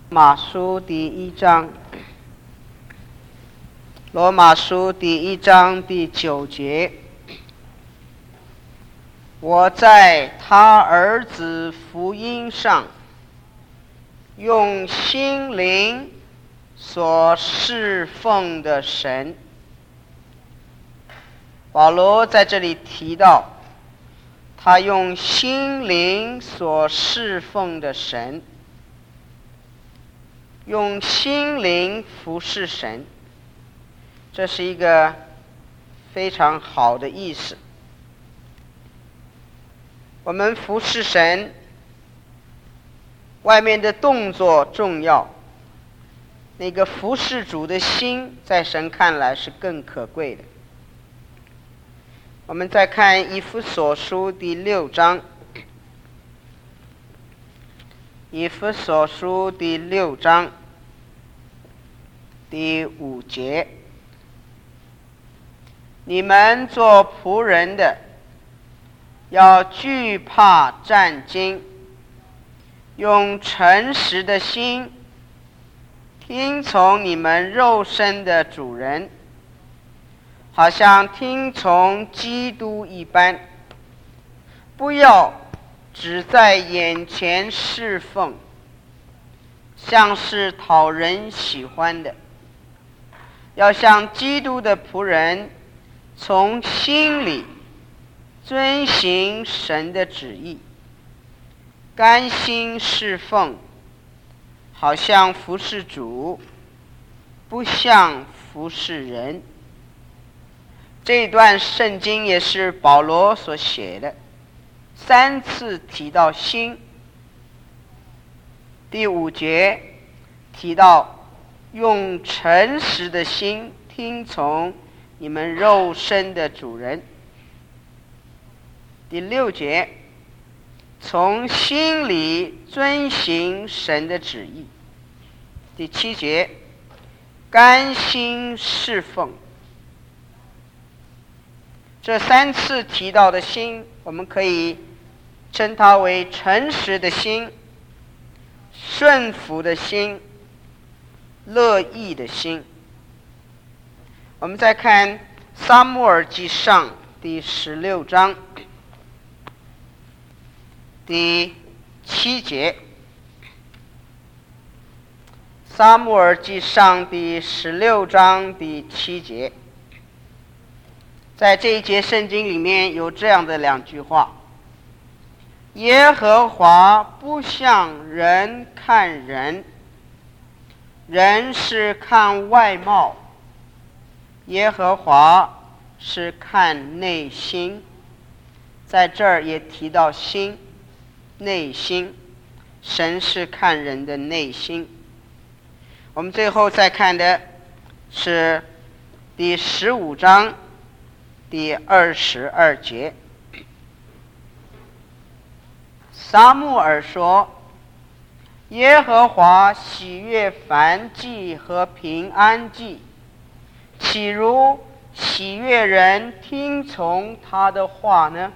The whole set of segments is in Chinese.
马书第1章，罗马书第1章第9节，我在他儿子福音上用心灵所侍奉的神。保罗在这里提到他用心灵所侍奉的神，用心灵服侍神，这是一个非常好的意思。我们服侍神，外面的动作重要，那个服侍主的心在神看来是更可贵的。我们再看以弗所书第6章，以弗所书第6章第5节，你们做仆人的要惧怕战兢，用诚实的心听从你们肉身的主人，好像听从基督一般，不要只在眼前侍奉，像是讨人喜欢的，要像基督的仆人，从心里遵行神的旨意，甘心侍奉，好像服侍主，不像服侍人。这一段圣经也是保罗所写的，3次提到心。第5节提到用诚实的心听从你们肉身的主人。第6节从心里遵行神的旨意。第7节甘心侍奉。这3次提到的心，我们可以称它为诚实的心、顺服的心、乐意的心。我们再看撒母耳记上第16章第7节，撒母耳记上第16章第7节，在这一节圣经里面有这样的2句话：耶和华不像人看人，人是看外貌，耶和华是看内心。在这儿也提到心，内心，神是看人的内心。我们最后再看的是第15章第22节，撒母耳说：耶和华喜悦燔祭和平安祭，岂如喜悦人听从他的话呢？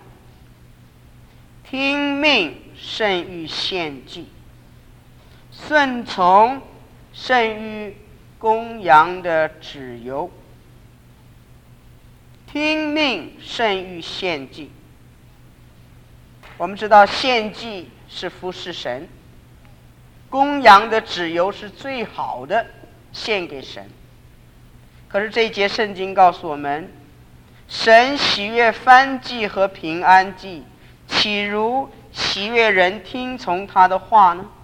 听命胜于献祭，顺从胜于公羊的脂油。听命胜于献祭。我们知道献祭是服侍神，公羊的脂油是最好的献给神。可是这一节圣经告诉我们，神喜悦燔祭和平安祭，岂如喜悦人听从他的话呢？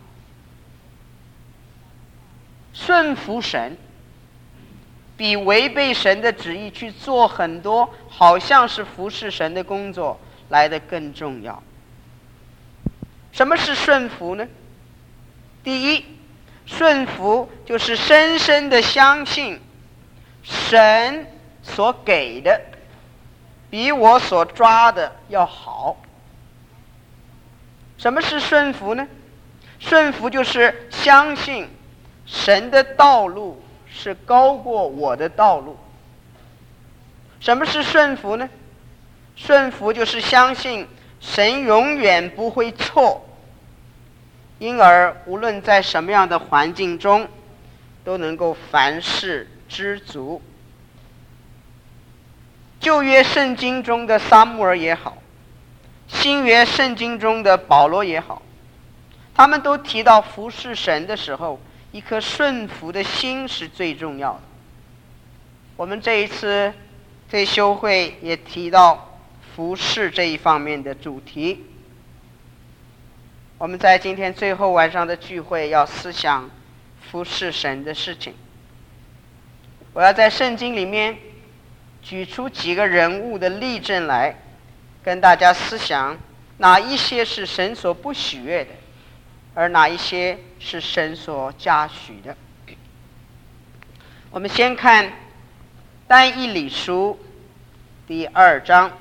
顺服神比违背神的旨意去做很多好像是服侍神的工作来得更重要。什么是顺服呢？第一，顺服就是深深的相信神所给的比我所抓的要好。什么是顺服呢？顺服就是相信神的道路是高过我的道路。什么是顺服呢？顺服就是相信神永远不会错， 因而无论在什么样的环境中，都能够凡事知足。旧约圣经中的撒母耳也好，新约圣经中的保罗也好，他们都提到服侍神的时候，一颗顺服的心是最重要的。我们这一次退休会也提到服侍这一方面的主题。我们在今天最后晚上的聚会要思想服侍神的事情。我要在圣经里面举出几个人物的例证来，跟大家思想哪一些是神所不喜悦的，而哪一些是神所嘉许的。我们先看但以理书第2章。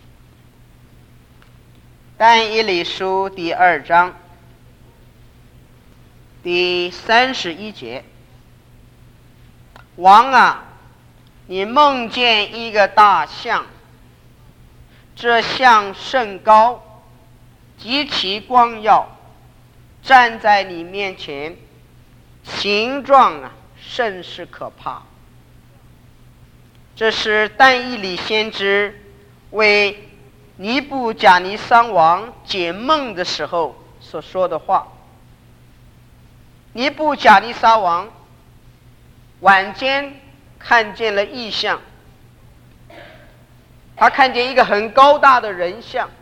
但以理书第2章第31节，王啊，你梦见一个大象，这象甚高，极其光耀，站在你面前，形状甚是可怕。这是但以理先知为尼布甲尼撒王解梦的时候所说的话。尼布甲尼撒王晚间看见了异象，他看见一个很高大的人像，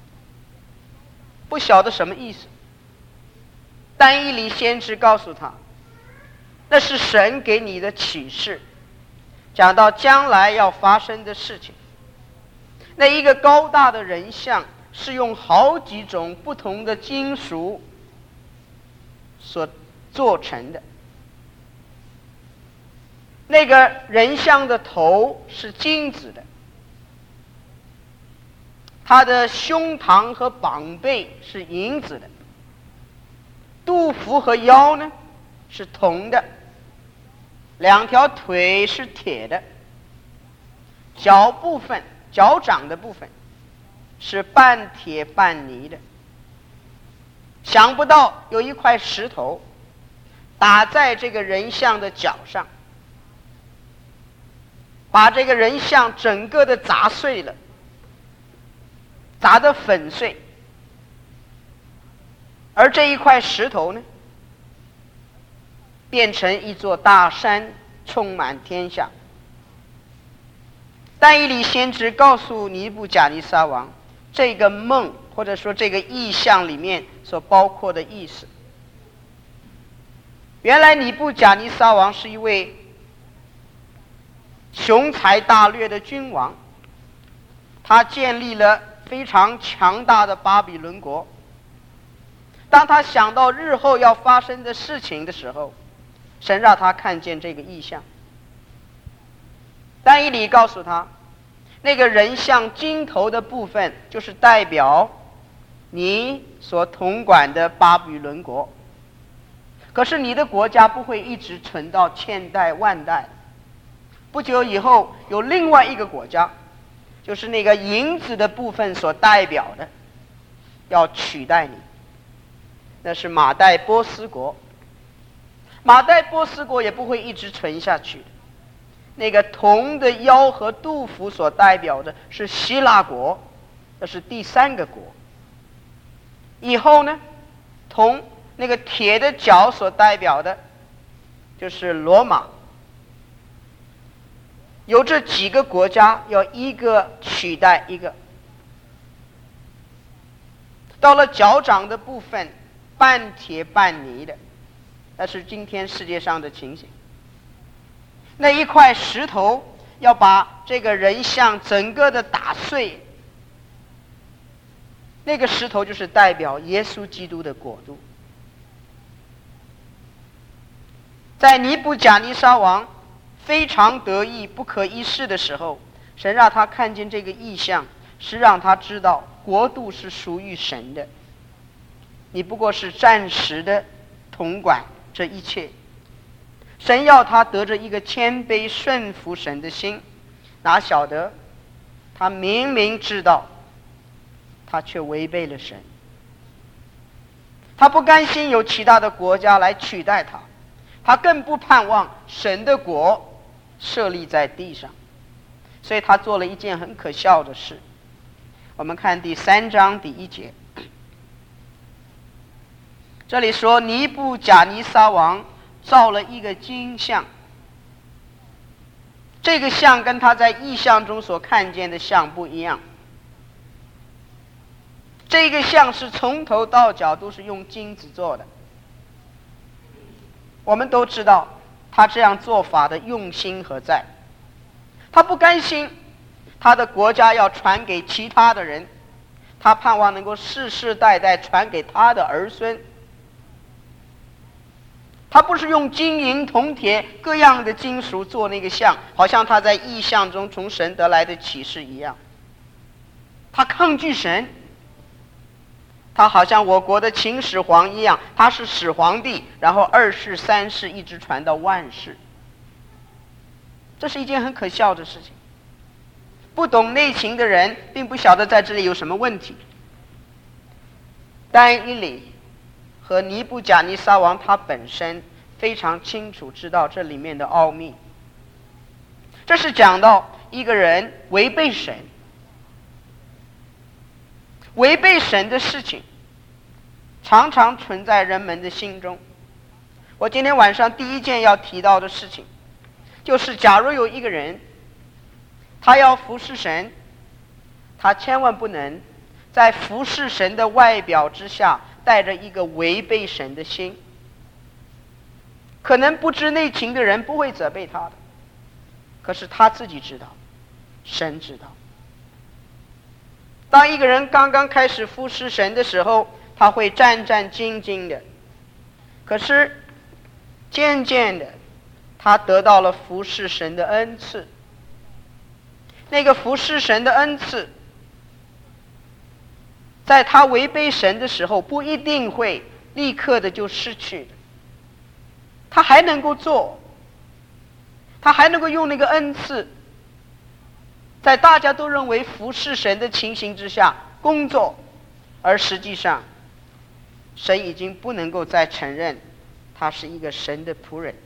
不晓得什么意思。但以理先知告诉他，那是神给你的启示，讲到将来要发生的事情。那一个高大的人像是用好几种不同的金属所做成的。那个人像的头是金子的，他的胸膛和膀背是银子的，肚腹和腰呢是铜的，两条腿是铁的，脚掌的部分是半铁半泥的。想不到有一块石头打在这个人像的脚上，把这个人像整个的砸碎了，砸得粉碎。而这一块石头呢，变成一座大山，充满天下。但以理先知告诉尼布甲尼撒王这个梦或者说这个意象里面所包括的意思。原来尼布甲尼撒王是一位雄才大略的君王，他建立了非常强大的巴比伦国。当他想到日后要发生的事情的时候，神让他看见这个意象。但以理告诉他，那个人像金头的部分就是代表你所统管的巴比伦国。可是你的国家不会一直存到千代万代，不久以后有另外一个国家，就是那个银子的部分所代表的，要取代你，那是马代波斯国。马代波斯国也不会一直存下去的。那个铜的腰和肚腹所代表的是希腊国，这是第3个国。以后呢，铜那个铁的脚所代表的就是罗马。有这几个国家要一个取代一个。到了脚掌的部分，半铁半泥的，那是今天世界上的情形。那一块石头要把这个人像整个的打碎，那个石头就是代表耶稣基督的国度。在尼布甲尼撒王非常得意不可一世的时候，神让他看见这个异象，是让他知道国度是属于神的，你不过是暂时的统管这一切。神要他得着一个谦卑顺服神的心，哪晓得他明明知道，他却违背了神。 他不甘心有其他的国家来取代他，他更不盼望神的国设立在地上，所以他做了一件很可笑的事。我们看第3章第1节，这里说尼布甲尼撒王造了一个金像，这个像跟他在异象中所看见的像不一样。这个像是从头到脚都是用金子做的。我们都知道他这样做法的用心何在。他不甘心他的国家要传给其他的人，他盼望能够世世代代传给他的儿孙。他不是用金银铜铁各样的金属做那个像，好像他在异象中从神得来的启示一样。他抗拒神，他好像我国的秦始皇一样，他是始皇帝，然后2世3世一直传到万世。这是一件很可笑的事情。不懂内情的人并不晓得在这里有什么问题。但以理和尼布甲尼撒王他本身非常清楚知道这里面的奥秘。这是讲到一个人违背神，违背神的事情常常存在人们的心中。我今天晚上第一件要提到的事情，就是假如有一个人他要服侍神，他千万不能在服侍神的外表之下带着一个违背神的心。可能不知内情的人不会责备他的，可是他自己知道，神知道。当一个人刚刚开始服侍神的时候，他会战战兢兢的，可是渐渐的他得到了服侍神的恩赐。那个服侍神的恩赐在他违背神的时候不一定会立刻的就失去的，他还能够做，他还能够用那个恩赐在大家都认为服侍神的情形之下工作，而实际上神已经不能够再承认他是一个神的仆人。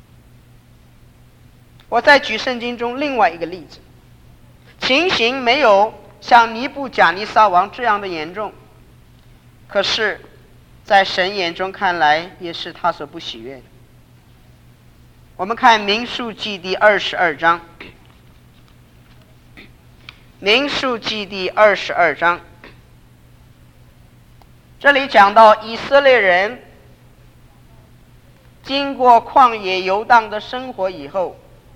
我再举圣经中另外一个例子，情形没有像尼布甲尼撒王这样的严重，可是在神眼中看来也是他所不喜悦的。我们看民数记第22章，民数记第22章，这里讲到以色列人经过旷野游荡的生活以后，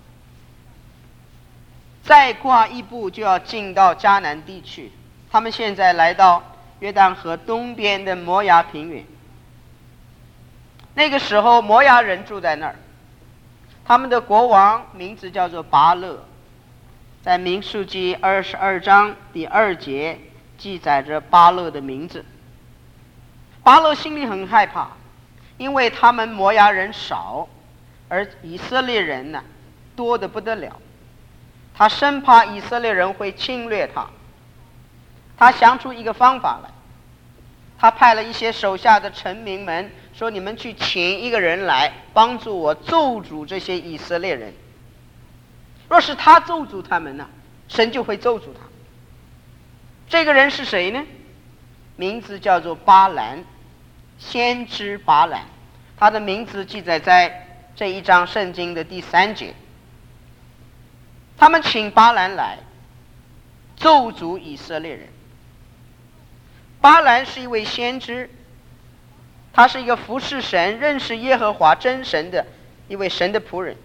再qua一步就要进到迦南地区。他们现在来到约旦河东边的摩押平原。那个时候摩押人住在那儿，他们的国王名字叫做巴勒，在民数记22章第2节记载着巴勒的名字。巴勒心里很害怕，因为他们摩押人少，而以色列人呢多得不得了。他生怕以色列人会侵略他，他想出一个方法来。他派了一些手下的臣民们说，你们去请一个人来帮助我咒诅这些以色列人，若是他咒诅他们呢，神就会咒诅他。这个人是谁呢？名字叫做巴兰，先知巴兰。他的名字记载在这一章圣经的第3节。他们请巴兰来咒诅以色列人。巴兰是一位先知，他是一个服侍神、认识耶和华真神的一位神的仆人。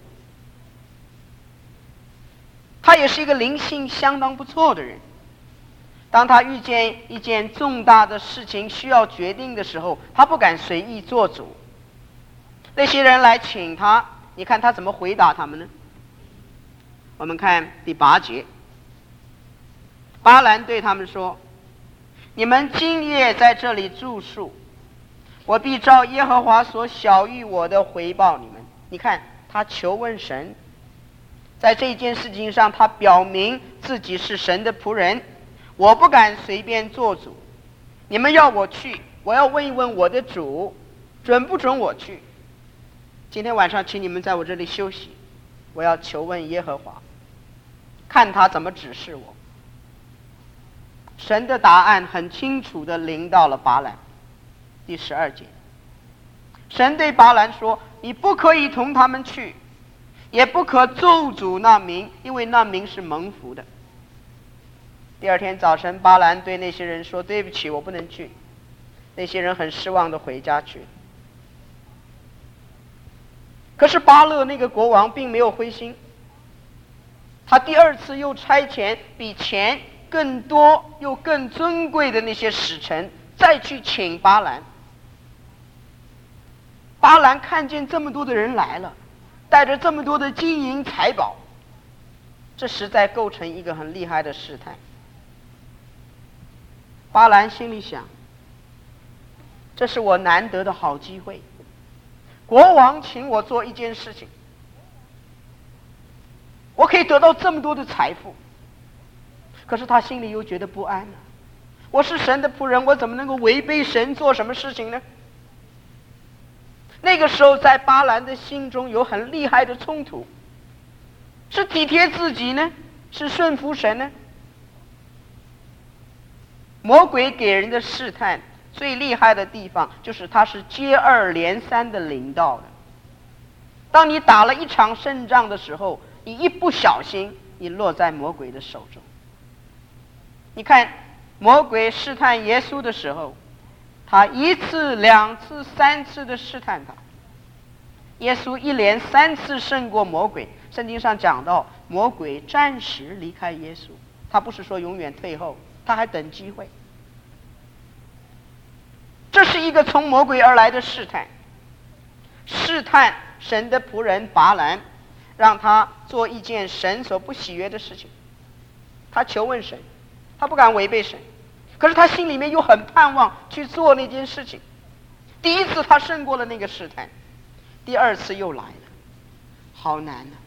他也是一个灵性相当不错的人。当他遇见一件重大的事情需要决定的时候，他不敢随意做主。那些人来请他，你看他怎么回答他们呢？我们看第8节，巴兰对他们说，你们今夜在这里住宿，我必照耶和华所晓谕我的回报你们。你看他求问神，在这件事情上他表明自己是神的仆人，我不敢随便做主，你们要我去我要问一问我的主，准不准我去？今天晚上请你们在我这里休息，我要求问耶和华，看他怎么指示我。神的答案很清楚地临到了巴兰。第12节，神对巴兰说，你不可以同他们去，也不可咒诅那民，因为那民是蒙福的。第二天早晨，巴兰对那些人说，对不起，我不能去。那些人很失望地回家去。可是巴勒那个国王并没有灰心，他第二次又差遣比前更多又更尊贵的那些使臣再去请巴兰。巴兰看见这么多的人来了，带着这么多的金银财宝，这实在构成一个很厉害的试探。巴兰心里想，这是我难得的好机会，国王请我做一件事情，我可以得到这么多的财富。可是他心里又觉得不安了，我是神的仆人，我怎么能够违背神做什么事情呢？那个时候在巴兰的心中有很厉害的冲突，是体贴自己呢，是顺服神呢？魔鬼给人的试探最厉害的地方，就是他是接二连三的临到的。当你打了一场胜仗的时候，你一不小心，你落在魔鬼的手中。你看魔鬼试探耶稣的时候，他1次、2次、3次的试探他，耶稣一连3次胜过魔鬼。圣经上讲到，魔鬼暂时离开耶稣，他不是说永远退后，他还等机会。这是一个从魔鬼而来的试探，试探神的仆人巴兰，让他做一件神所不喜悦的事情。他求问神，他不敢违背神，可是他心里面又很盼望去做那件事情。第一次他胜过了那个试探，第二次又来了，好难啊！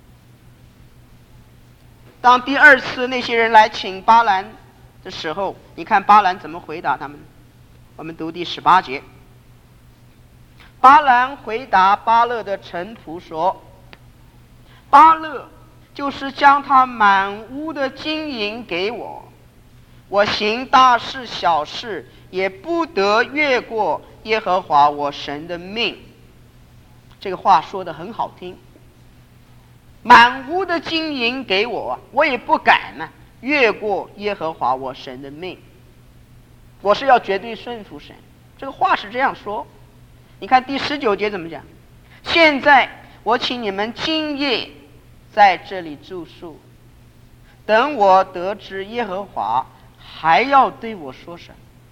当第二次那些人来请巴兰的时候，你看巴兰怎么回答他们？我们读第18节。巴兰回答巴勒的臣仆说，巴勒就是将他满屋的金银给我，我行大事小事也不得越过耶和华我神的命。这个话说得很好听，满屋的金银给我，我也不敢呢越过耶和华我神的命。我是要绝对顺服神，这个话是这样说。你看第19节怎么讲？现在我请你们今夜在这里住宿，等我得知耶和华还要对我说什么。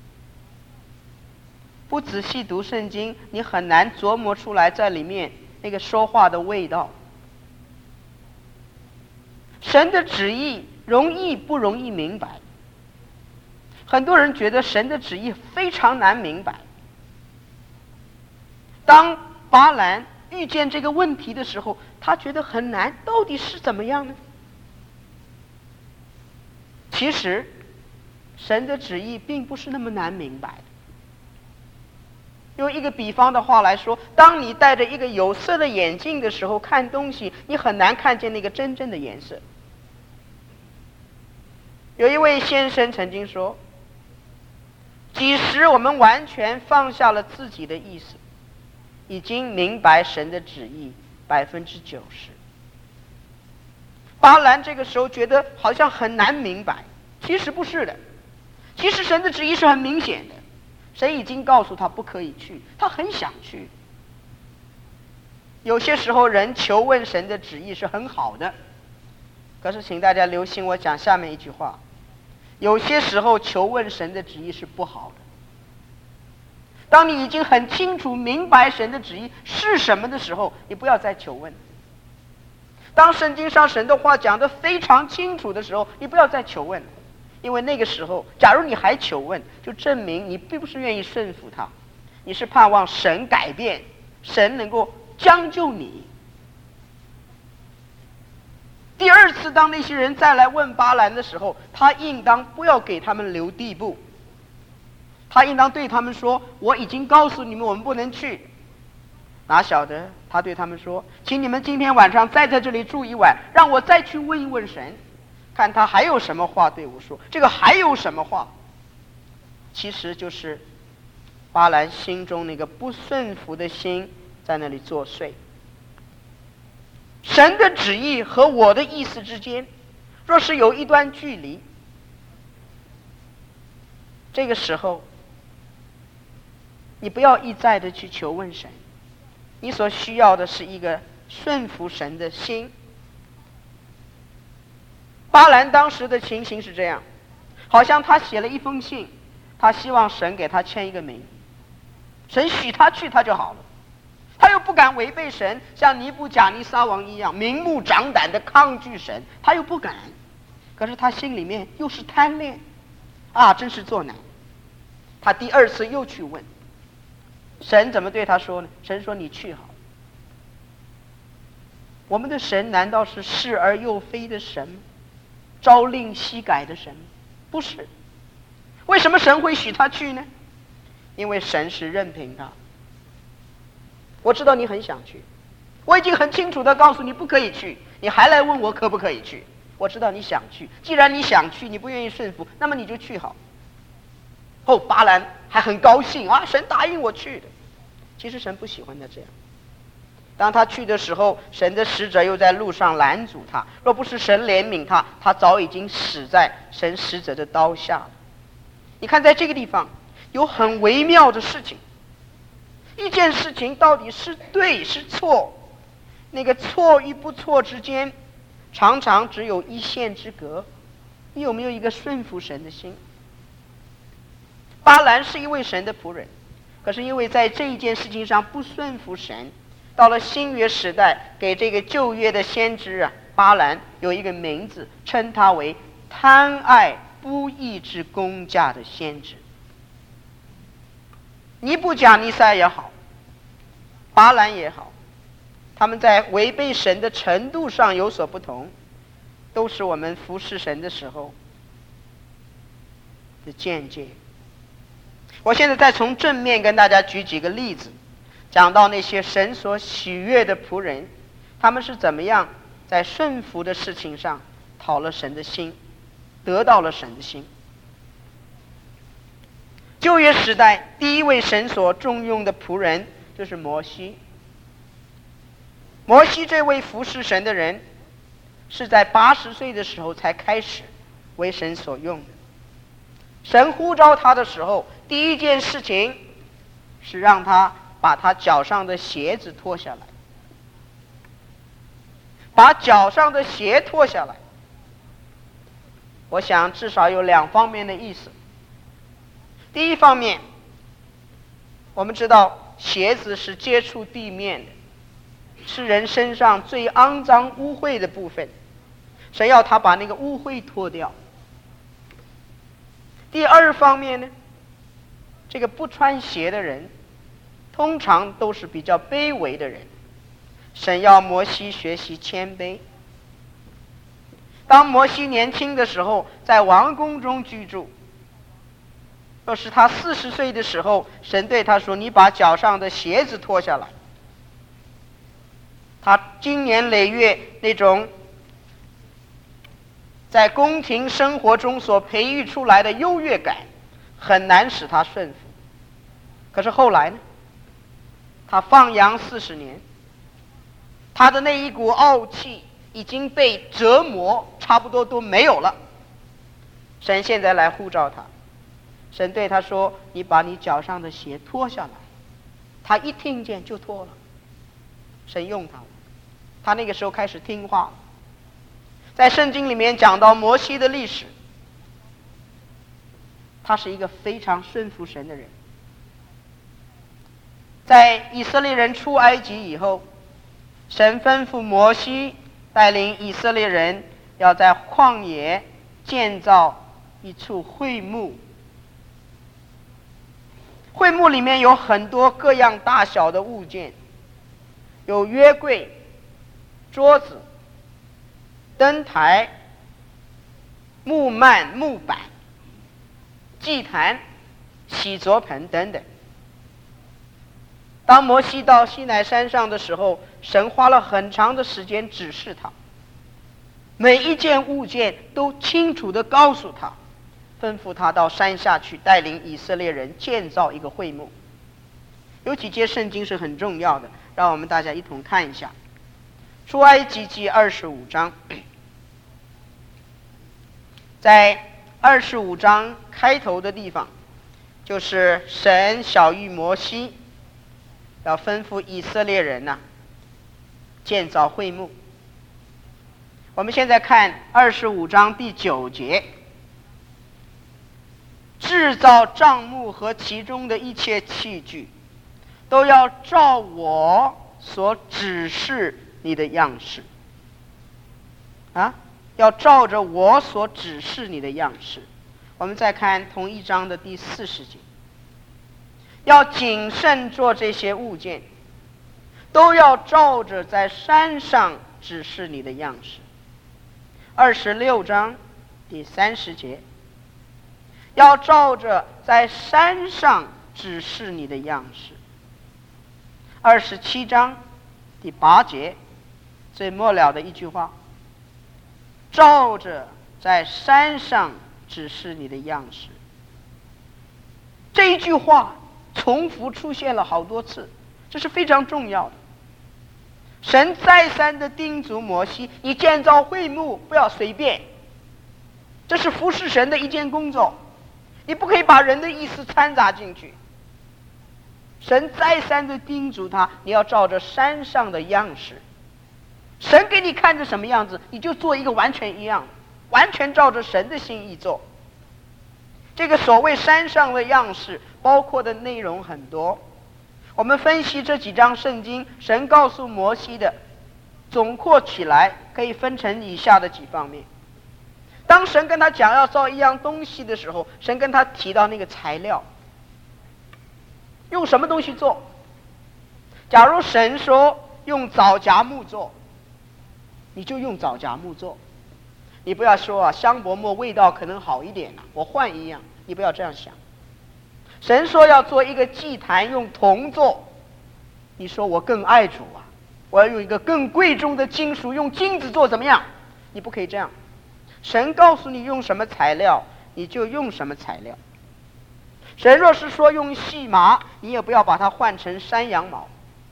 不仔细读圣经，你很难琢磨出来在里面那个说话的味道。神的旨意容易不容易明白？很多人觉得神的旨意非常难明白。当巴兰遇见这个问题的时候，他觉得很难，到底是怎么样呢？其实神的旨意并不是那么难明白的。用一个比方的话来说，当你戴着一个有色的眼镜的时候，看东西你很难看见那个真正的颜色。有一位先生曾经说，即使我们完全放下了自己的意思，已经明白神的旨意90%。巴兰这个时候觉得好像很难明白，其实不是的，其实神的旨意是很明显的，神已经告诉他不可以去，他很想去。有些时候人求问神的旨意是很好的，可是请大家留心我讲下面一句话，有些时候求问神的旨意是不好的。当你已经很清楚明白神的旨意是什么的时候，你不要再求问。当圣经上神的话讲得非常清楚的时候，你不要再求问，因为那个时候假如你还求问，就证明你并不是愿意顺服他，你是盼望神改变，神能够将就你。第二次当那些人再来问巴兰的时候，他应当不要给他们留地步， 他应当对他们说，我已经告诉你们我们不能去。哪晓得他对他们说，请你们今天晚上再在这里住一晚，让我再去问一问神，看他还有什么话对我说。这个还有什么话，其实就是巴兰心中那个不顺服的心在那里作祟。神的旨意和我的意思之间若是有一段距离，这个时候你不要一再的去求问神，你所需要的是一个顺服神的心。巴兰当时的情形是这样，好像他写了一封信，他希望神给他签一个名，神许他去他就好了。他又不敢违背神，像尼布甲尼撒王一样明目张胆的抗拒神，他又不敢。可是他心里面又是贪恋啊，真是作难。他第二次又去问神，怎么对他说呢？神说你去好了。我们的神难道是是而又非的神，朝令夕改的神？不是。为什么神会许他去呢？因为神是任凭他。我知道你很想去，我已经很清楚地告诉你不可以去，你还来问我可不可以去。我知道你想去，既然你想去，你不愿意顺服，那么你就去好。巴兰还很高兴啊，神答应我去的。其实神不喜欢他这样。当他去的时候，神的使者又在路上拦阻他，若不是神怜悯他，他早已经死在神使者的刀下了。你看在这个地方有很微妙的事情，一件事情到底是对是错，那个错与不错之间常常只有一线之隔。你有没有一个顺服神的心？巴兰是一位神的仆人，可是因为在这一件事情上不顺服神，到了新约时代，给这个旧约的先知巴兰有一个名字，称他为贪爱不义之工价的先知。尼布甲尼撒也好，巴兰也好，他们在违背神的程度上有所不同，都是我们服侍神的时候的见解。我现在再从正面跟大家举几个例子，讲到那些神所喜悦的仆人，他们是怎么样在顺服的事情上讨了神的心，得到了神的心。旧约时代第一位神所重用的仆人就是摩西。摩西这位服侍神的人是在80岁的时候才开始为神所用的。神呼召他的时候，第一件事情是让他把他脚上的鞋子脱下来，把脚上的鞋脱下来。我想至少有2方面的意思。第一方面，我们知道鞋子是接触地面的，是人身上最肮脏污秽的部分，神要他把那个污秽脱掉。第二方面呢，这个不穿鞋的人通常都是比较卑微的人，神要摩西学习谦卑。当摩西年轻的时候在王宫中居住，若是他40岁的时候，神对他说，你把脚上的鞋子脱下来。他经年累月那种在宫廷生活中所培育出来的优越感，很难使他顺服。可是后来呢，他放羊40年，他的那一股傲气已经被折磨，差不多都没有了。神现在来呼召他，神对他说，你把你脚上的鞋脱下来。他一听见就脱了，神用他了，他那个时候开始听话了。在圣经里面讲到摩西的历史，他是一个非常顺服神的人。在以色列人出埃及以后，神吩咐摩西带领以色列人要在旷野建造一处会幕。会幕里面有很多各样大小的物件，有约柜、桌子、灯台、木幔、木板、祭坛， 洗濯盆等等。当摩西到西乃山上的时候，神花了很长的时间指示他，每一件物件都清楚地告诉他，吩咐他到山下去带领以色列人建造一个会幕。有几节圣经是很重要的，让我们大家一同看一下。出埃及记25章，在25章开头的地方，就是神晓谕摩西要吩咐以色列人建造会幕。我们现在看25章第9节，制造帐幕和其中的一切器具，都要照我所指示你的样式。要照着我所指示你的样式。我们再看同一章的第40节，要谨慎做这些物件，都要照着在山上指示你的样式。26章第30节，要照着在山上指示你的样式。27章第8节，最末了的一句话，照着在山上指示你的样式。这一句话重复出现了好多次，这是非常重要的。神再三的叮嘱摩西，你建造会幕不要随便，这是服侍神的一件工作，你不可以把人的意思掺杂进去。神再三的叮嘱他，你要照着山上的样式，神给你看着什么样子，你就做一个完全一样，完全照着神的心意做。这个所谓山上的样式包括的内容很多，我们分析这几章圣经，神告诉摩西的总括起来可以分成以下的几方面。当神跟他讲要造一样东西的时候，神跟他提到那个材料，用什么东西做。假如神说用枣荚木做，你就用枣荚木做，你不要说香柏木味道可能好一点我换一样，你不要这样想。神说要做一个祭坛用铜做，你说我更爱主我要用一个更贵重的金属用金子做，怎么样？你不可以这样。神告诉你用什么材料，你就用什么材料。神若是说用细麻，你也不要把它换成山羊毛。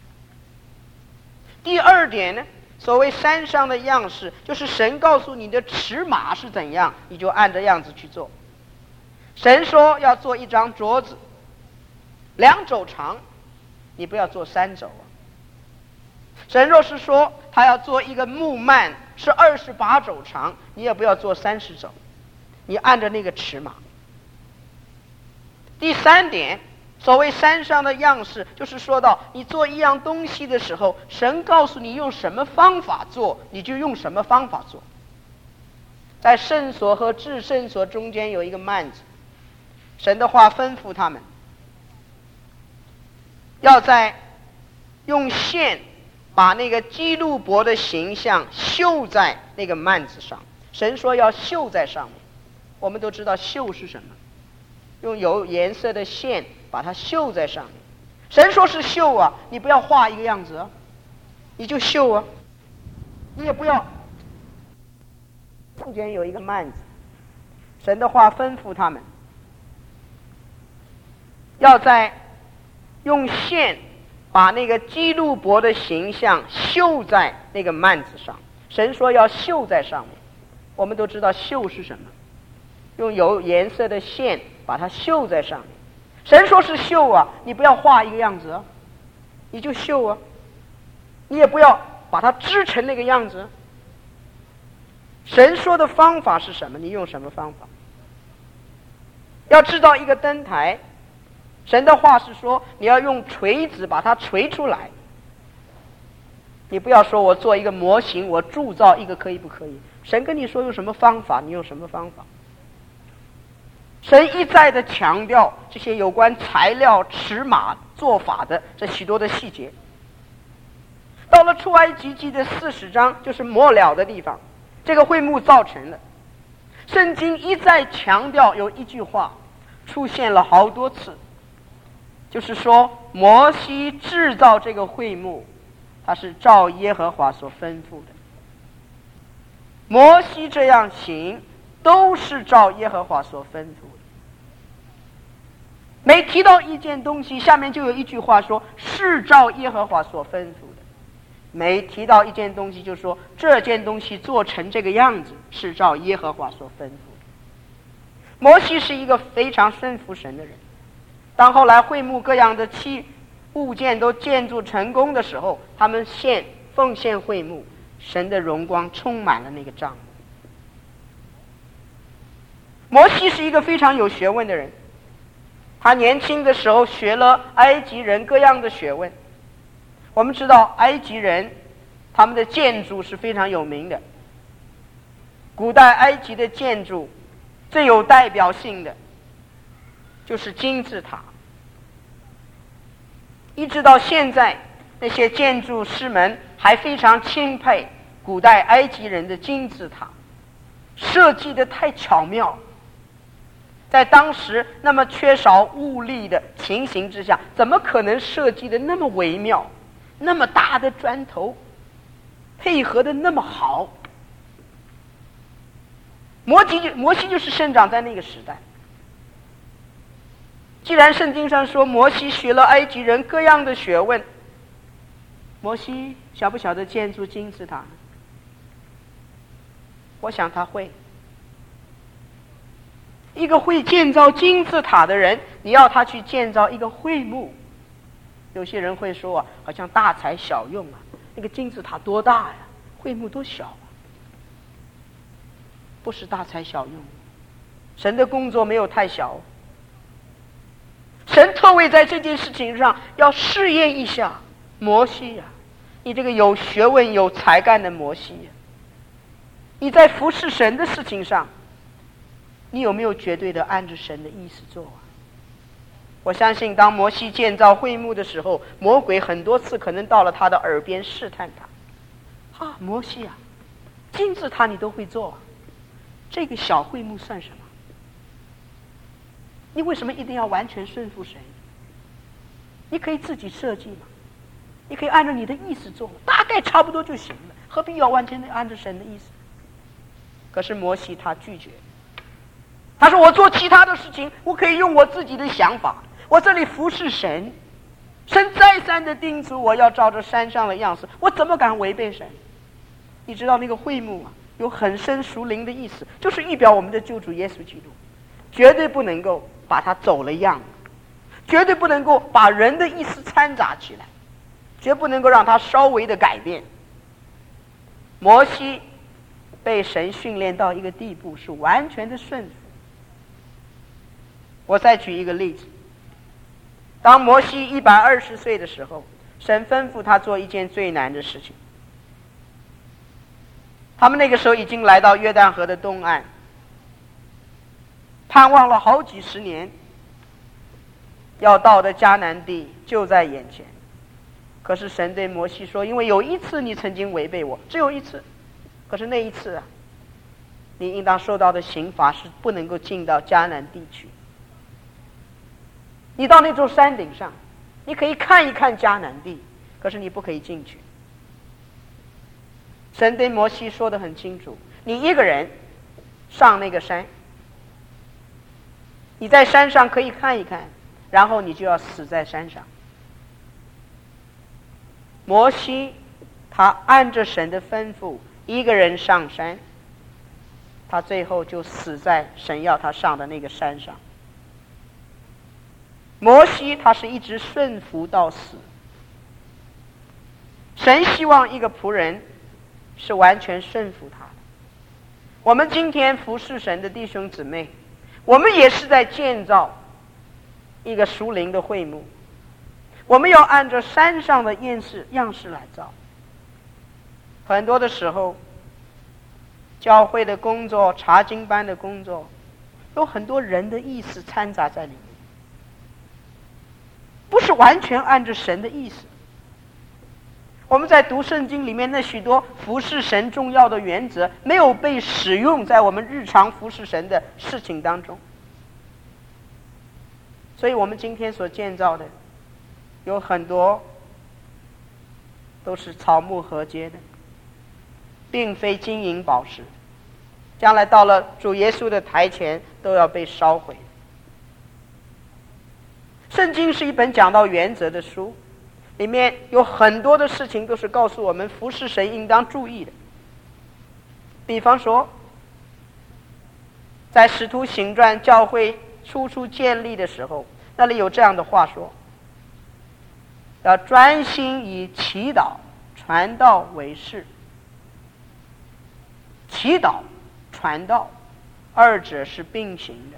第二点呢，所谓山上的样式，就是神告诉你的尺码是怎样，你就按着样子去做。神说要做一张桌子2肘长，你不要做3肘神若是说他要做一个木幔是28肘长，你也不要做30肘，你按着那个尺码。第三点，所谓山上的样式，就是说到你做一样东西的时候，神告诉你用什么方法做，你就用什么方法做。在圣所和至圣所中间有一个幔子，神的话吩咐他们要在用线把那个基路伯的形象绣在那个幔子上。神说要绣在上面，我们都知道绣是什么，用有颜色的线把它绣在上面。神说是绣你不要画一个样子你就绣你也不要中间有一个幔子。神的话吩咐他们要在用线把那个基路伯的形象绣在那个幔子上。神说要绣在上面，我们都知道绣是什么，用有颜色的线把它绣在上面。神说是绣你不要画一个样子你就绣你也不要把它织成那个样子。神说的方法是什么，你用什么方法。要制造一个灯台，神的话是说你要用锤子把它锤出来，你不要说我做一个模型，我铸造一个可以不可以。神跟你说用什么方法，你用什么方法。神一再的强调这些有关材料、尺码、做法的这许多的细节。到了出埃及记的40章，就是末了的地方，这个会幕造成了。圣经一再强调有一句话， 出现了好多次，就是说摩西制造这个会幕，他是照耶和华所吩咐的。摩西这样行，都是照耶和华所吩咐的。每提到一件东西，下面就有一句话说是照耶和华所吩咐的。每提到一件东西，就说这件东西做成这个样子，是照耶和华所吩咐的。摩西是一个非常顺服神的人。当后来会幕各样的物件都建筑成功的时候，他们奉献会幕，神的荣光充满了那个帐幕。摩西是一个非常有学问的人，他年轻的时候学了埃及人各样的学问。我们知道埃及人他们的建筑是非常有名的，古代埃及的建筑最有代表性的就是金字塔。一直到现在，那些建筑师们还非常钦佩古代埃及人的金字塔，设计得太巧妙。在当时那么缺少物力的情形之下，怎么可能设计得那么微妙，那么大的砖头配合得那么好？摩西就是生长在那个时代。既然圣经上说摩西学了埃及人各样的学问，摩西晓不晓得建筑金字塔呢？我想他会。一个会建造金字塔的人，你要他去建造一个会幕，有些人会说好像大材小用啊，那个金字塔多大呀，会幕多小啊。不是大材小用，神的工作没有太小。神特为在这件事情上要试验一下摩西呀，你这个有学问有才干的摩西呀，你在服侍神的事情上，你有没有绝对的按着神的意思做啊？我相信当摩西建造会幕的时候，魔鬼很多次可能到了他的耳边试探他，摩西啊，金字塔你都会做啊，这个小会幕算什么？你为什么一定要完全顺服神？你可以自己设计嘛，你可以按照你的意思做，大概差不多就行了，何必要完全的按照神的意思？可是摩西他拒绝，他说我做其他的事情，我可以用我自己的想法，我这里服侍神，神再三的叮嘱我要照着山上的样式，我怎么敢违背神？你知道那个会幕啊，有很深属灵的意思，就是预表我们的救主耶稣基督，绝对不能够把它走了样，绝对不能够把人的意思掺杂起来，绝不能够让它稍微的改变。摩西被神训练到一个地步，是完全的顺服。我再举一个例子，当摩西120岁的时候，神吩咐他做一件最难的事情。他们那个时候已经来到约旦河的东岸，盼望了好几十年，要到的迦南地就在眼前。可是神对摩西说，因为有一次你曾经违背我，只有一次，可是那一次啊，你应当受到的刑罚是不能够进到迦南地去。你到那座山顶上，你可以看一看迦南地，可是你不可以进去。神对摩西说得很清楚，你一个人上那个山，你在山上可以看一看，然后你就要死在山上。摩西他按着神的吩咐一个人上山，他最后就死在神要他上的那个山上。摩西他是一直顺服到死。神希望一个仆人是完全顺服他的。我们今天服侍神的弟兄姊妹，我们也是在建造一个属灵的会幕，我们要按照山上的样式来造。很多的时候，教会的工作、查经班的工作，有很多人的意思掺杂在里面，不是完全按照神的意思。我们在读圣经里面那许多服侍神重要的原则，没有被使用在我们日常服侍神的事情当中。 所以我们今天所建造的有很多都是草木禾秸的，并非金银宝石，将来到了主耶稣的台前都要被烧毁。圣经是一本讲到原则的书，里面有很多的事情都是告诉我们服侍神应当注意的。比方说，在使徒行传教会初建立的时候，那里有这样的话说，要专心以祈祷传道为事。祈祷传道二者是并行的。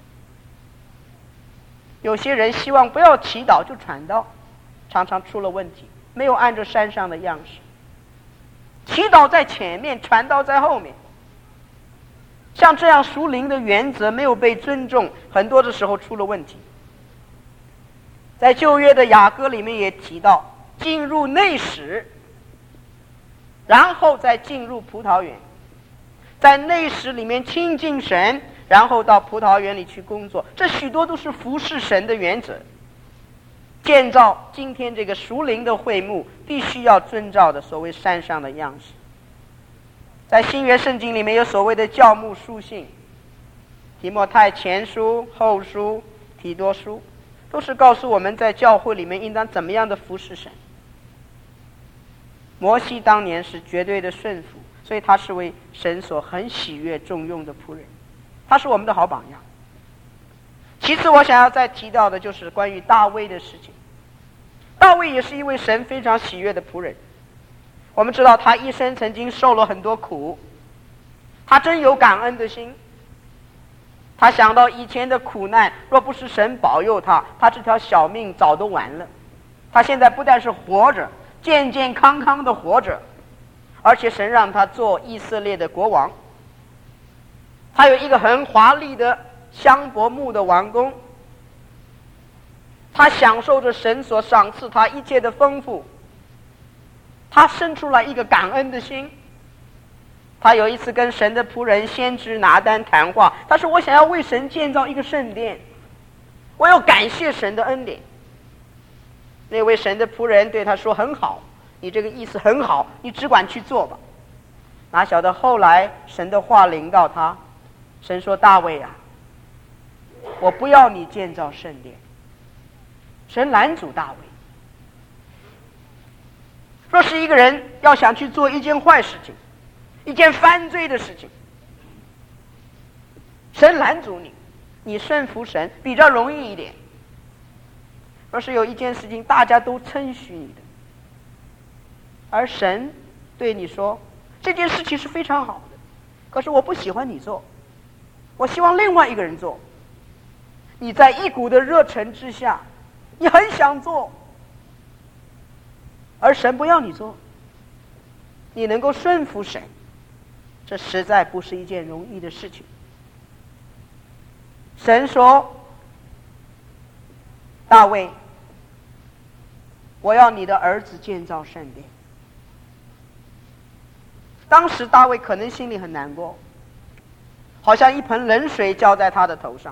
有些人希望不要祈祷就传道，常常出了问题，没有按照山上的样式。祈祷在前面，传道在后面。像这样属灵的原则没有被尊重，很多的时候出了问题。在旧约的雅歌里面也提到，进入内室，然后再进入葡萄园，在内室里面亲近神，然后到葡萄园里去工作，这许多都是服侍神的原则。建造今天这个属灵的会幕，必须要遵照的所谓山上的样式。在新约圣经里面有所谓的教牧书信，提摩太前书、后书、提多书，都是告诉我们在教会里面应当怎么样的服侍神。摩西当年是绝对的顺服，所以他是为神所很喜悦重用的仆人，他是我们的好榜样。其次我想要再提到的就是关于大卫的事情。大卫也是一位神非常喜悦的仆人。我们知道他一生曾经受了很多苦，他真有感恩的心。他想到以前的苦难，若不是神保佑他，他这条小命早都完了。他现在不但是活着，健健康康的活着，而且神让他做以色列的国王。他有一个很华丽的香柏木的王宫，他享受着神所赏赐他一切的丰富。他生出来一个感恩的心。他有一次跟神的仆人先知拿单谈话，他说，我想要为神建造一个圣殿，我要感谢神的恩典。那位神的仆人对他说，很好，你这个意思很好，你只管去做吧。哪晓得后来神的话临到他，神说，大卫啊，我不要你建造圣殿。神拦阻大卫，若是一个人要想去做一件坏事情，一件犯罪的事情，神拦阻你，你顺服神比较容易一点。若是有一件事情大家都称许你的，而神对你说，这件事情是非常好的，可是我不喜欢你做，我希望另外一个人做。你在一股的热忱之下，你很想做，而神不要你做，你能够顺服神，这实在不是一件容易的事情。神说，大卫，我要你的儿子建造圣殿。当时大卫可能心里很难过，好像一盆冷水浇在他的头上。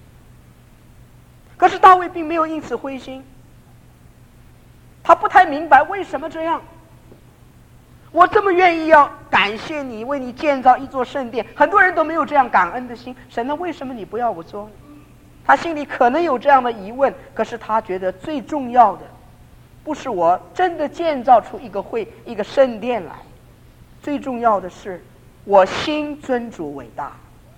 可是大卫并没有因此灰心，他不太明白为什么这样。我这么愿意要感谢你，为你建造一座圣殿，很多人都没有这样感恩的心，神呢，为什么你不要我做呢？他心里可能有这样的疑问，可是他觉得最重要的不是我真的建造出一个圣殿来，最重要的是我心尊主伟大。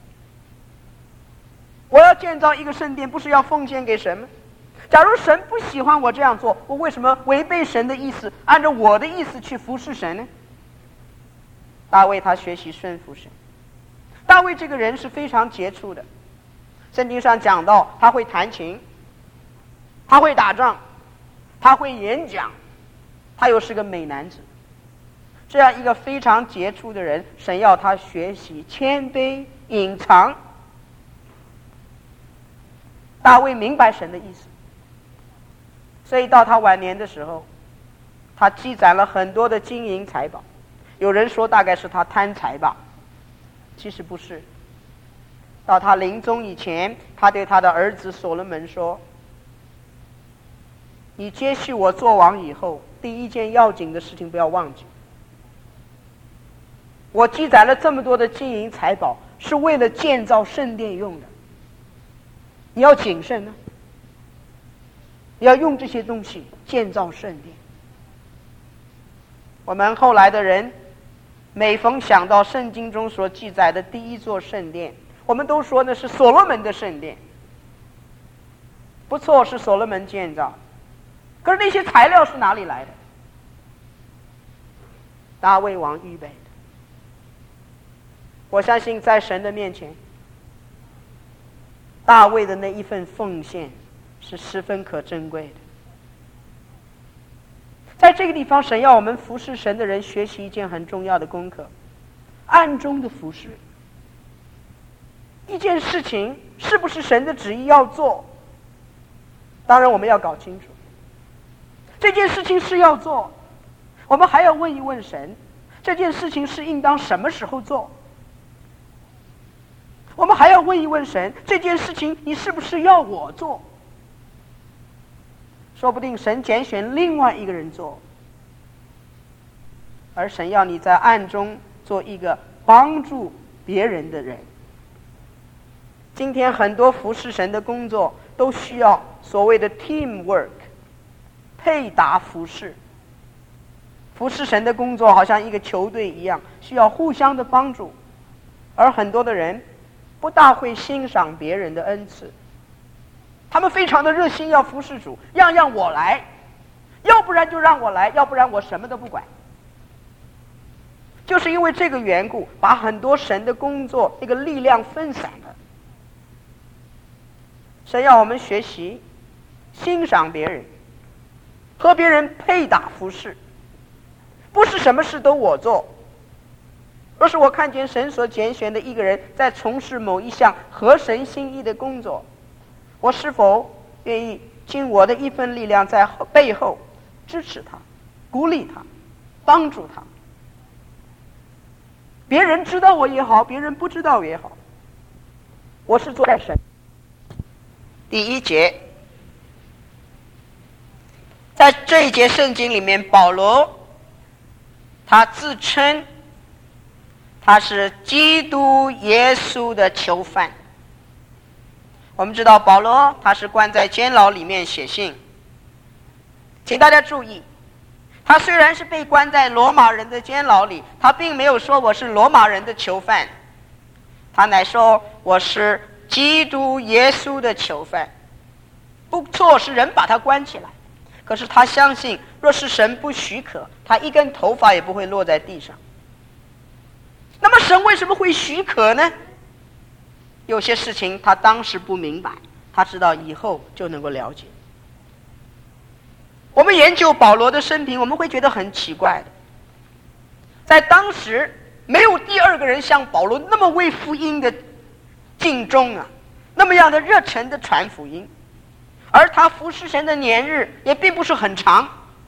我要建造一个圣殿，不是要奉献给神吗？假如神不喜欢我这样做，我为什么违背神的意思，按照我的意思去服侍神呢？大卫他学习顺服神。大卫这个人是非常杰出的，圣经上讲到他会弹琴，他会打仗，他会演讲，他又是个美男子。这样一个非常杰出的人，神要他学习谦卑隐藏。大卫明白神的意思，所以到他晚年的时候，他积攒了很多的金银财宝。有人说大概是他贪财吧，其实不是。到他临终以前，他对他的儿子所罗门说， 你接续我做王以后，第一件要紧的事情不要忘记，我积攒了这么多的金银财宝，是为了建造圣殿用的。你要谨慎呢，你要用这些东西建造圣殿。我们后来的人每逢想到圣经中所记载的第一座圣殿，我们都说那是所罗门的圣殿。不错，是所罗门建造，可是那些材料是哪里来的？大卫王预备的。我相信在神的面前，大卫的那一份奉献是十分可珍贵的。在这个地方，神要我们服侍神的人学习一件很重要的功课，暗中的服侍。一件事情是不是神的旨意要做，当然我们要搞清楚。这件事情是要做，我们还要问一问神，这件事情是应当什么时候做？我们还要问一问神，这件事情你是不是要我做？说不定神拣选另外一个人做，而神要你在暗中做一个帮助别人的人。今天很多服侍神的工作都需要所谓的 teamwork， 配搭服侍。服侍神的工作好像一个球队一样，需要互相的帮助，而很多的人不大会欣赏别人的恩赐，他们非常的热心要服侍主，样样我来，要不然就让我来，要不然我什么都不管。就是因为这个缘故，把很多神的工作那个力量分散了。神要我们学习欣赏别人，和别人配搭服侍，不是什么事都我做。若是我看见神所拣选的一个人在从事某一项合神心意的工作，我是否愿意尽我的一份力量在背后支持他、鼓励他、帮助他？别人知道我也好，别人不知道也好，我是做在神。第一节，在这一节圣经里面，保罗他自称他是基督耶稣的囚犯。我们知道保罗他是关在监牢里面写信，请大家注意，他虽然是被关在罗马人的监牢里，他并没有说我是罗马人的囚犯，他乃说我是基督耶稣的囚犯。不错，是人把他关起来，可是他相信若是神不许可，他一根头发也不会落在地上。那么神为什么会许可呢？有些事情他当时不明白，他知道以后就能够了解。我们研究保罗的生平，我们会觉得很奇怪的，在当时没有第二个人像保罗那么为福音的尽忠啊，那么样的热忱的传福音，而他服侍神的年日也并不是很长。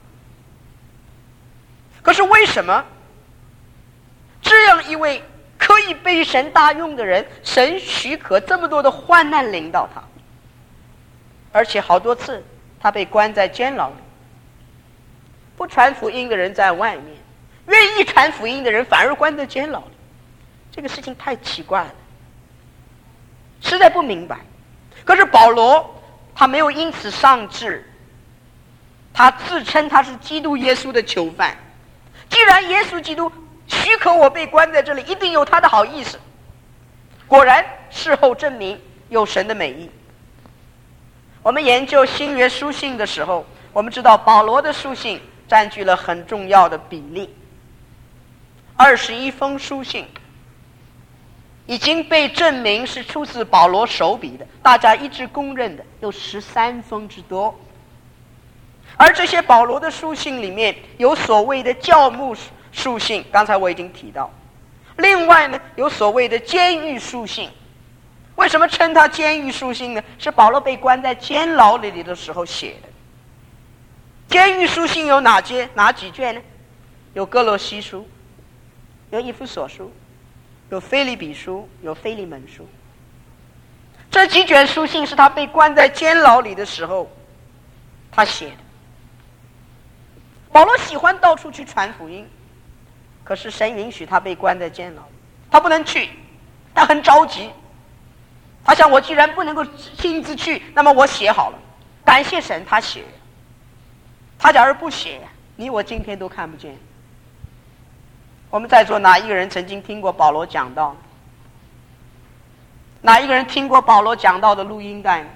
可是为什么这样一位可以被神大用的人，神许可这么多的患难临到他，而且好多次他被关在监牢里，不传福音的人在外面，愿意传福音的人反而关在监牢里，这个事情太奇怪了，实在不明白。可是保罗他没有因此丧志，他自称他是基督耶稣的囚犯。既然耶稣基督许可我被关在这里，一定有他的好意思。果然事后证明有神的美意。我们研究新约书信的时候，我们知道保罗的书信占据了很重要的比例，21封书信已经被证明是出自保罗手笔的，大家一致公认的有13封之多。而这些保罗的书信里面有所谓的教牧书信，刚才我已经提到，另外呢有所谓的监狱书信。为什么称它监狱书信呢？是保罗被关在监牢里的时候写的。监狱书信有哪几卷呢？有哥罗西书，有以弗所书，有腓立比书，有腓利门书。这几卷书信是他被关在监牢里的时候他写的。 保罗喜欢到处去传福音，可是神允许他被关在监牢里，他不能去，他很着急。他想，我既然不能够亲自去，那么我写好了。感谢神，他写。他假如不写，你我今天都看不见。我们在座哪一个人曾经听过保罗讲道？哪一个人听过保罗讲道的录音带？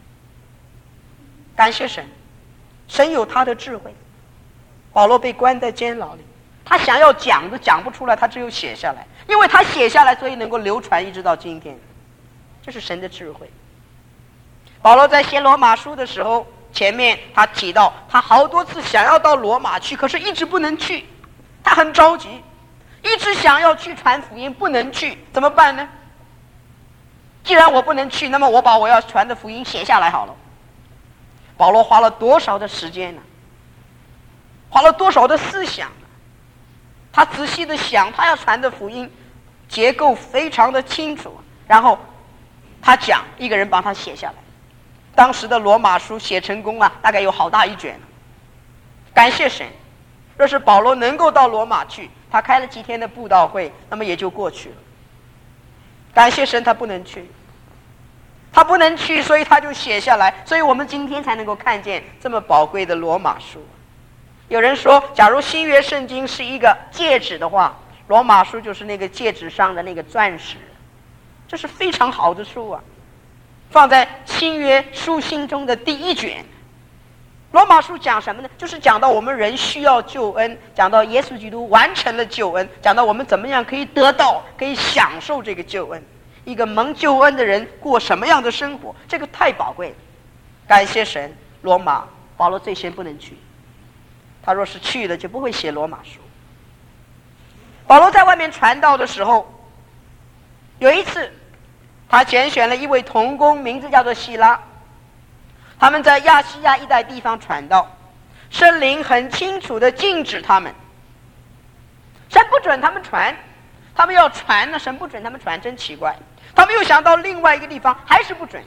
感谢神，神有他的智慧。保罗被关在监牢里，他想要讲都讲不出来，他只有写下来，因为他写下来，所以能够流传一直到今天。这是神的智慧。保罗在写罗马书的时候，前面他提到他好多次想要到罗马去，可是一直不能去，他很着急，一直想要去传福音，不能去，怎么办呢？既然我不能去，那么我把我要传的福音写下来好了。保罗花了多少的时间呢？花了多少的思想呢？他仔细的想，他要传的福音结构非常的清楚，然后他讲，一个人帮他写下来。当时的罗马书写成功啊，大概有好大一卷。感谢神，若是保罗能够到罗马去，他开了几天的布道会，那么也就过去了。感谢神，他不能去，他不能去，所以他就写下来，所以我们今天才能够看见这么宝贵的罗马书。有人说，假如新约圣经是一个戒指的话，罗马书就是那个戒指上的那个钻石，这是非常好的书啊，放在新约书信中的第一卷。罗马书讲什么呢？就是讲到我们人需要救恩，讲到耶稣基督完成了救恩，讲到我们怎么样可以得到，可以享受这个救恩，一个蒙救恩的人过什么样的生活，这个太宝贵了。感谢神，罗马保罗最先不能去，他若是去了就不会写罗马书。保罗在外面传道的时候，有一次他拣选了一位同工，名字叫做希拉，他们在亚细亚一带地方传道，圣灵很清楚地禁止他们，神不准他们传，他们要传呢，神不准他们传，真奇怪。他们又想到另外一个地方，还是不准，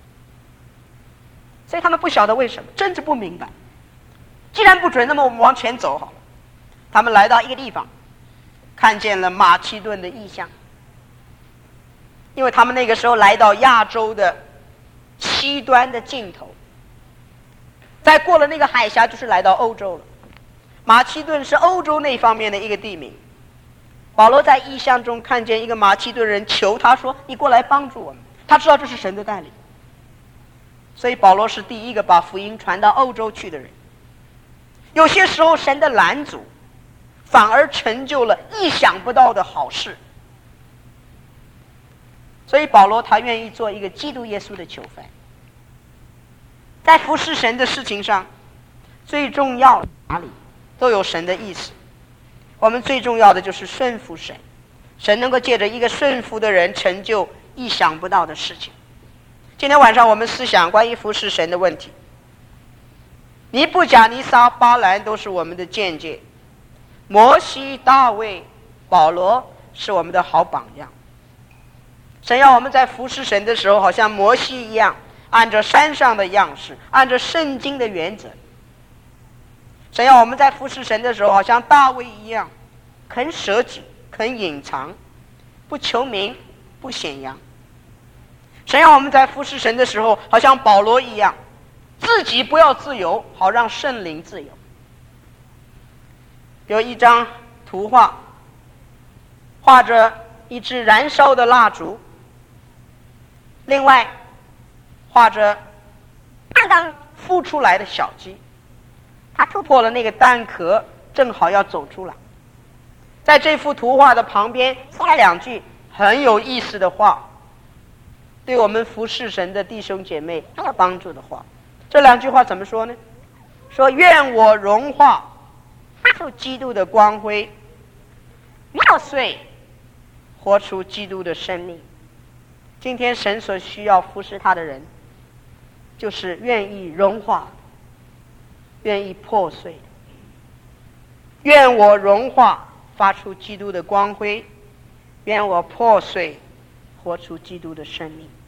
所以他们不晓得为什么，真是不明白。既然不准，那么我们往前走好了。他们来到一个地方，看见了马其顿的异象，因为他们那个时候来到亚洲的西端的尽头，再过了那个海峡就是来到欧洲了。马其顿是欧洲那方面的一个地名。保罗在异象中看见一个马其顿人，求他说，你过来帮助我们。他知道这是神的带领，所以保罗是第一个把福音传到欧洲去的人。有些时候神的拦阻反而成就了意想不到的好事，所以保罗他愿意做一个基督耶稣的囚犯。在服侍神的事情上，最重要的哪里都有神的意思，我们最重要的就是顺服神，神能够借着一个顺服的人成就意想不到的事情。今天晚上我们思想关于服侍神的问题，尼布甲尼撒、巴兰都是我们的见解，摩西、大卫、保罗是我们的好榜样。神要我们在服侍神的时候，好像摩西一样，按照山上的样式，按照圣经的原则。神要我们在服侍神的时候，好像大卫一样，肯舍己，肯隐藏，不求名，不显扬。神要我们在服侍神的时候，好像保罗一样，自己不要自由，好让圣灵自由。有一张图画，画着一支燃烧的蜡烛，另外画着刚刚孵出来的小鸡，它突破了那个蛋壳，正好要走出来。在这幅图画的旁边写了两句很有意思的话，对我们服侍神的弟兄姐妹很有帮助的话。这两句话怎么说呢？说愿我融化发出基督的光辉，秒碎活出基督的生命。今天神所需要服侍他的人，就是愿意融化，愿意破碎。愿我融化发出基督的光辉，愿我破碎活出基督的生命。